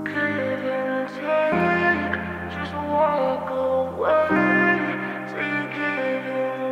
Give and take, just walk away. Say give and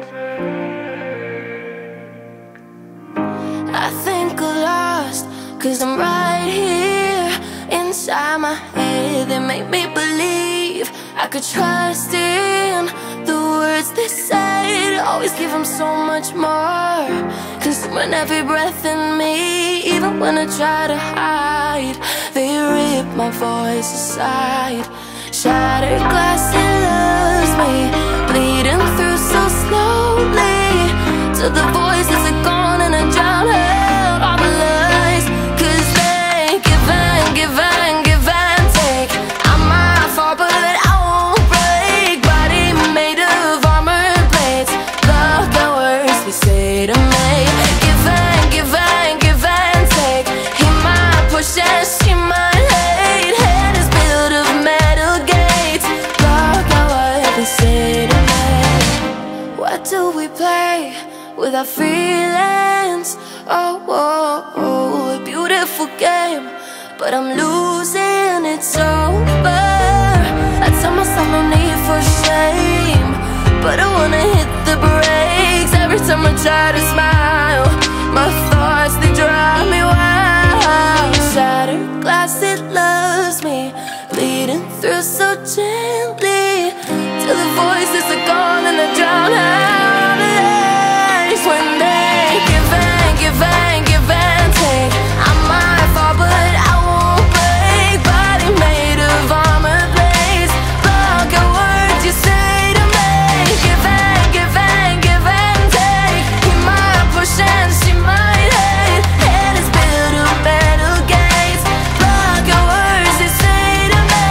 take. I think I'm lost, 'cause I'm right here inside my head that make me believe I could trust in the words they said. Always give them so much more, consuming every breath in me. Even when I try to hide, they rip my voice aside. Shattered glass, it loves me, bleeding through so slowly, till the voices are gone and I drown out all the lies. 'Cause they give and give and give and take. I'm my fault, but I won't break. Body made of armored blades. Love the words they say to me. Give and give and give and take. He might push and she might hate. Head is built of metal gates. Love the words they say to me. What do we play with our feelings? Oh, oh, oh, a beautiful game, but I'm losing, it's over. I tell myself no need for shame, but I wanna hit the brakes. Every time I try to smile, my thoughts, they drive me wild. Shattered glass, it loves me, bleeding through so gently, till the voices are gone and I drown out the lies. When they give and give and give and take. I'm my fault, but I won't break. Body made of armored blades. Block your words you say to me. Give and give and give and take. He might push and she might hate. Head is built of metal gates. Block your words you say to me.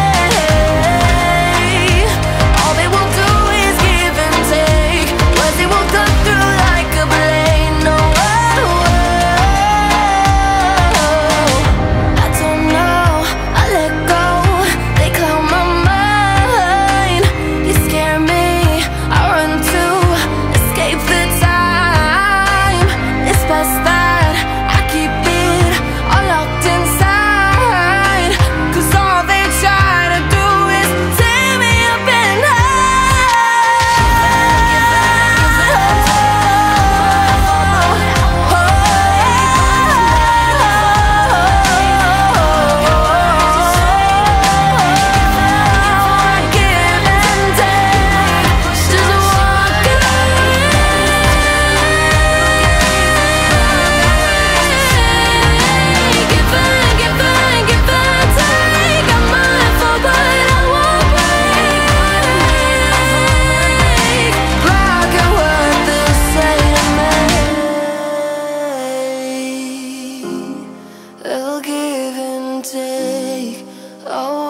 All they will do is give and take. Words they will cut through like a blade. No, I don't know, I let go. They cloud my mind. You scare me, I run to escape the time. It's best that I keep it all locked inside, 'cause all they try to do is tear me up and they'll give and take. Oh,